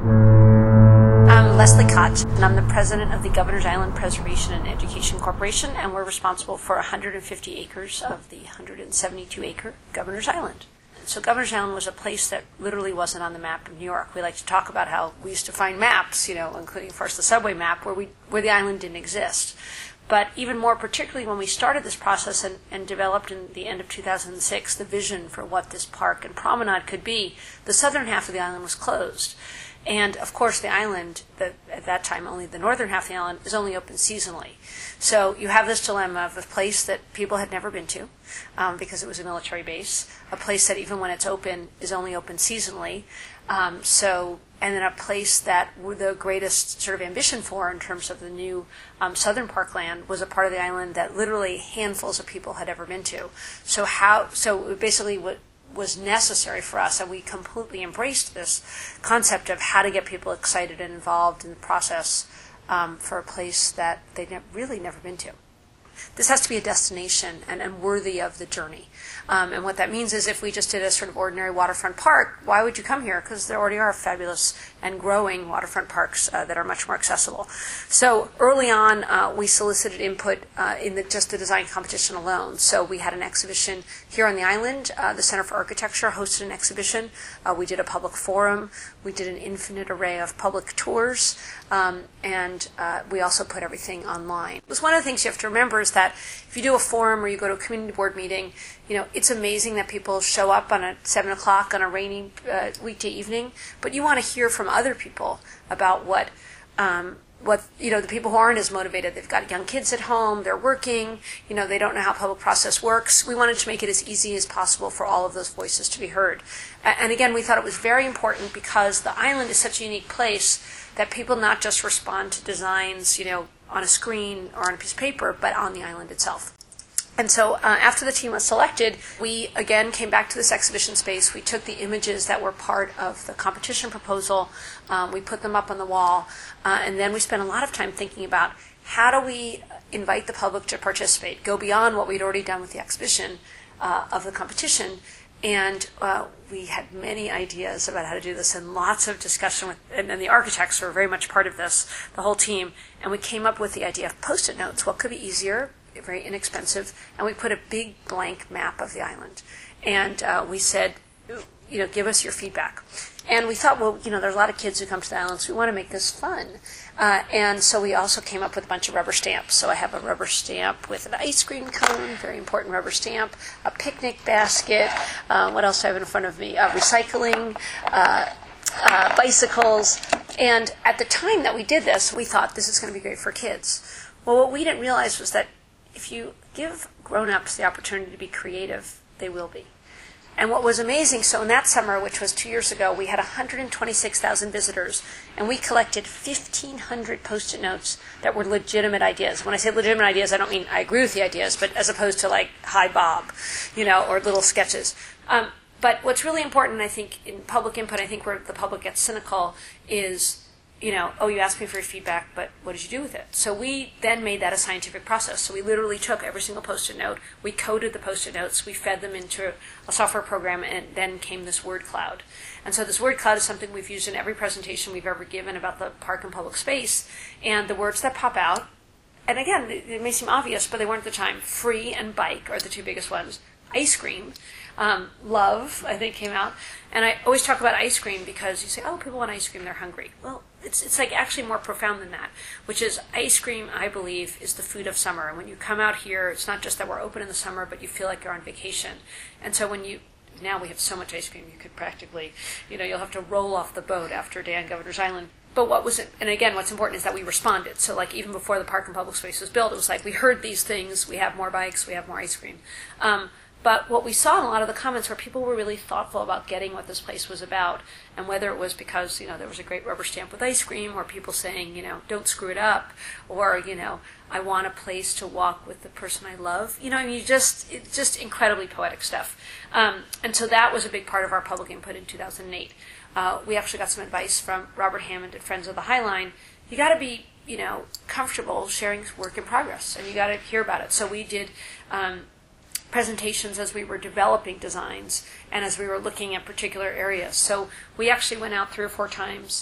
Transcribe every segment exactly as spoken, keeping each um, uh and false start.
I'm Leslie Koch, and I'm the president of the Governor's Island Preservation and Education Corporation, and we're responsible for one hundred fifty acres of the one hundred seventy-two acre Governor's Island. So Governor's Island was a place that literally wasn't on the map of New York. We like to talk about how we used to find maps, you know, including, of course, the subway map, where we where the island didn't exist. But even more particularly when we started this process and, and developed in the end of two thousand six the vision for what this park and promenade could be, the southern half of the island was closed. And, of course, the island, the, at that time only the northern half of the island, is only open seasonally. So you have this dilemma of a place that people had never been to um, because it was a military base, a place that even when it's open is only open seasonally, um, so and then a place that the greatest sort of ambition for in terms of the new um, southern parkland was a part of the island that literally handfuls of people had ever been to. So how? So basically what was necessary for us, and we completely embraced this concept of how to get people excited and involved in the process um, for a place that they'd ne- really never been to. This has to be a destination and, and worthy of the journey. Um, and what that means is if we just did a sort of ordinary waterfront park, why would you come here? Because there already are fabulous and growing waterfront parks uh, that are much more accessible. So early on, uh, we solicited input uh, in the, just the design competition alone. So we had an exhibition here on the island. Uh, the Center for Architecture hosted an exhibition. Uh, we did a public forum. We did an infinite array of public tours. Um, and uh, we also put everything online. It was one of the things you have to remember is that if you do a forum or you go to a community board meeting, you know, it's amazing that people show up on a seven o'clock on a rainy uh, weekday evening, but you want to hear from other people about what, um, what you know, the people who aren't as motivated. They've got young kids at home, they're working, you know, they don't know how public process works. We wanted to make it as easy as possible for all of those voices to be heard. And again, we thought it was very important because the island is such a unique place that people not just respond to designs, you know, on a screen or on a piece of paper, but on the island itself. And so uh, after the team was selected, we again came back to this exhibition space. We took the images that were part of the competition proposal, um, we put them up on the wall, uh, and then we spent a lot of time thinking about how do we invite the public to participate, go beyond what we'd already done with the exhibition uh, of the competition. And uh, we had many ideas about how to do this and lots of discussion with, and, and the architects were very much part of this, the whole team. And we came up with the idea of Post-it notes. What could be easier, very inexpensive, and we put a big blank map of the island. And uh, we said, you know, give us your feedback. And we thought, well, you know, there's a lot of kids who come to the island, so we want to make this fun. Uh, and so we also came up with a bunch of rubber stamps. So I have a rubber stamp with an ice cream cone, very important rubber stamp, a picnic basket. Uh, what else do I have in front of me? Uh, recycling, uh, uh, bicycles. And at the time that we did this, we thought this is going to be great for kids. Well, what we didn't realize was that if you give grown-ups the opportunity to be creative, they will be. And what was amazing, so in that summer, which was two years ago, we had one hundred twenty-six thousand visitors, and we collected fifteen hundred Post-it notes that were legitimate ideas. When I say legitimate ideas, I don't mean I agree with the ideas, but as opposed to like, hi, Bob, you know, or little sketches. Um, but what's really important, I think, in public input, I think where the public gets cynical is, you know, oh, you asked me for your feedback, but what did you do with it? So we then made that a scientific process. So we literally took every single Post-it note, we coded the Post-it notes, we fed them into a software program, and then came this word cloud. And so this word cloud is something we've used in every presentation we've ever given about the park and public space. And the words that pop out, and again, it may seem obvious, but they weren't at the time. Free and bike are the two biggest ones. Ice cream. Um, love, I think, came out. And I always talk about ice cream because you say, oh, people want ice cream, they're hungry. Well, it's it's like actually more profound than that, which is ice cream, I believe, is the food of summer. And when you come out here, it's not just that we're open in the summer, but you feel like you're on vacation. And so when you, now we have so much ice cream, you could practically, you know, you'll have to roll off the boat after a day on Governor's Island. But what was it, and again, what's important is that we responded. So like even before the park and public space was built, it was like we heard these things, we have more bikes, we have more ice cream. Um, But what we saw in a lot of the comments were people were really thoughtful about getting what this place was about, and whether it was because, you know, there was a great rubber stamp with ice cream, or people saying, you know, don't screw it up, or, you know, I want a place to walk with the person I love. You know, I mean, you just, it's just incredibly poetic stuff. Um, and so that was a big part of our public input in two thousand eight. Uh, we actually got some advice from Robert Hammond at Friends of the High Line. You got to be, you know, comfortable sharing work in progress, and you got to hear about it. So we did um, presentations as we were developing designs and as we were looking at particular areas. So we actually went out three or four times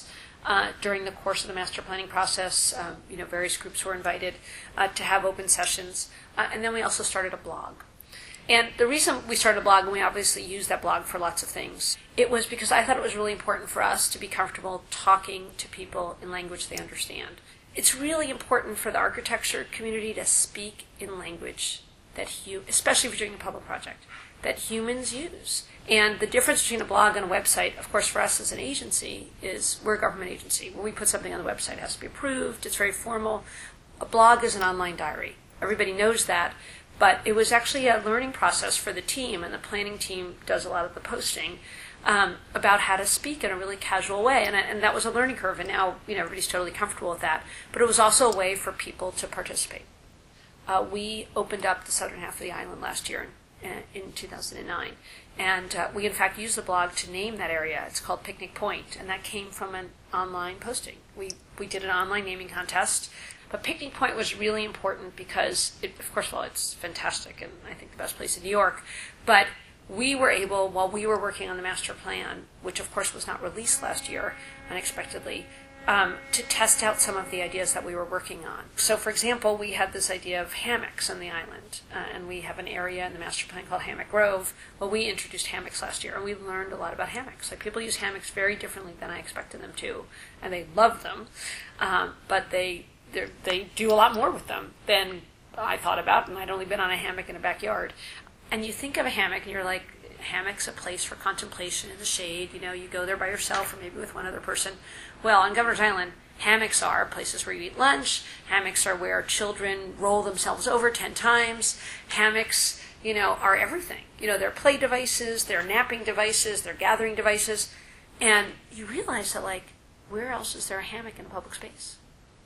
uh, during the course of the master planning process. Um, you know, various groups were invited uh, to have open sessions. Uh, and then we also started a blog. And the reason we started a blog, and we obviously use that blog for lots of things, it was because I thought it was really important for us to be comfortable talking to people in language they understand. It's really important for the architecture community to speak in language that you, especially if you're doing a public project, that humans use. And the difference between a blog and a website, of course, for us as an agency, is we're a government agency. When we put something on the website, it has to be approved. It's very formal. A blog is an online diary. Everybody knows that. But it was actually a learning process for the team, and the planning team does a lot of the posting um, about how to speak in a really casual way. And, and that was a learning curve, and now you know everybody's totally comfortable with that. But it was also a way for people to participate. Uh, we opened up the southern half of the island last year in, in two thousand nine. And uh, we, in fact, used the blog to name that area. It's called Picnic Point, and that came from an online posting. We we did an online naming contest. But Picnic Point was really important because, it, of course, well, it's fantastic, and I think the best place in New York. But we were able, while we were working on the master plan, which, of course, was not released last year, unexpectedly, Um, to test out some of the ideas that we were working on. So, for example, we had this idea of hammocks on the island, uh, and we have an area in the master plan called Hammock Grove. Well, we introduced hammocks last year, and we learned a lot about hammocks. Like, people use hammocks very differently than I expected them to, and they love them, um, but they they do a lot more with them than I thought about, and I'd only been on a hammock in a backyard. And you think of a hammock, and you're like, hammock's a place for contemplation in the shade. You know, you go there by yourself or maybe with one other person. Well, on Governor's Island, hammocks are places where you eat lunch. Hammocks are where children roll themselves over ten times. Hammocks, you know, are everything. You know, they're play devices, they're napping devices, they're gathering devices. And you realize that, like, where else is there a hammock in a public space?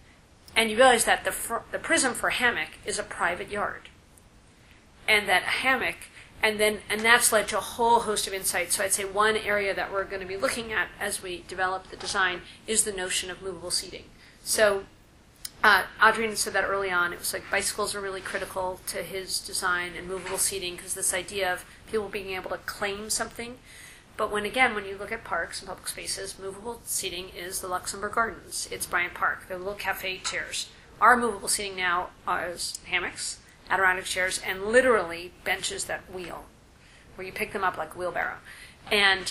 And you realize that the fr- the prism for a hammock is a private yard. And that a hammock... And then, and that's led to a whole host of insights. So I'd say one area that we're going to be looking at as we develop the design is the notion of movable seating. So uh, Adrian said that early on. It was like bicycles are really critical to his design, and movable seating, because this idea of people being able to claim something. But when, again, when you look at parks and public spaces, movable seating is the Luxembourg Gardens. It's Bryant Park. They're little cafe chairs. Our movable seating now is hammocks, Adirondack chairs, and literally benches that wheel, where you pick them up like a wheelbarrow, and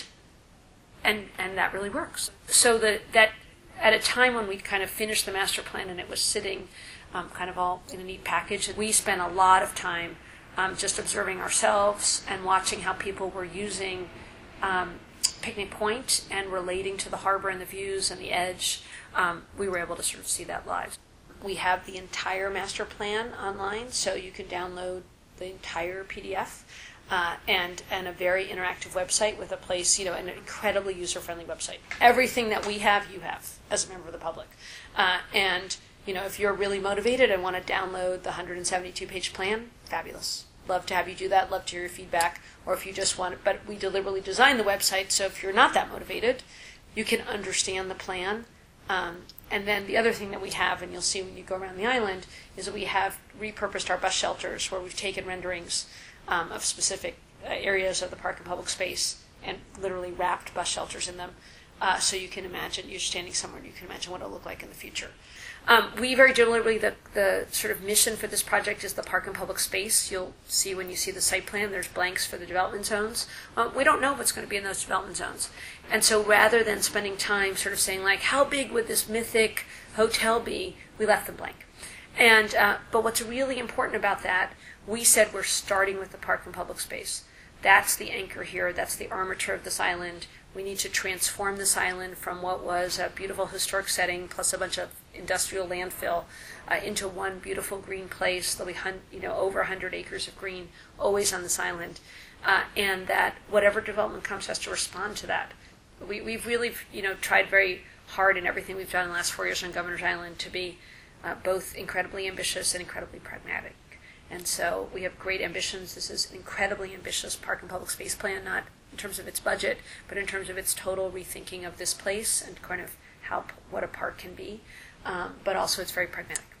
and and that really works. So that that at a time when we'd kind of finished the master plan and it was sitting um, kind of all in a neat package, we spent a lot of time um, just observing ourselves and watching how people were using um, Picnic Point and relating to the harbor and the views and the edge. Um, we were able to sort of see that live. We have the entire master plan online, so you can download the entire P D F, uh, and and a very interactive website with a place, you know, an incredibly user-friendly website. Everything that we have, you have as a member of the public. Uh, and, you know, if you're really motivated and want to download the one hundred seventy-two page plan, fabulous. Love to have you do that. Love to hear your feedback. Or if you just want it, but we deliberately designed the website, so if you're not that motivated, you can understand the plan. Um, And then the other thing that we have, and you'll see when you go around the island, is that we have repurposed our bus shelters, where we've taken renderings um, of specific uh, areas of the park and public space and literally wrapped bus shelters in them. Uh, so you can imagine, you're standing somewhere and you can imagine what it'll look like in the future. Um, we very deliberately, the, the sort of mission for this project is the park and public space. You'll see when you see the site plan, there's blanks for the development zones. Uh, we don't know what's going to be in those development zones. And so rather than spending time sort of saying, like, how big would this mythic hotel be, we left them blank. And uh, but what's really important about that, we said we're starting with the park and public space. That's the anchor here. That's the armature of this island. We need to transform this island from what was a beautiful historic setting plus a bunch of industrial landfill uh, into one beautiful green place. There'll be hun- you know over one hundred acres of green always on this island, uh, and that whatever development comes has to respond to that. We, we've really you know tried very hard in everything we've done in the last four years on Governor's Island to be uh, both incredibly ambitious and incredibly pragmatic. And so we have great ambitions. This is an incredibly ambitious park and public space plan, not in terms of its budget, but in terms of its total rethinking of this place and kind of how what a park can be. Um, but also it's very pragmatic.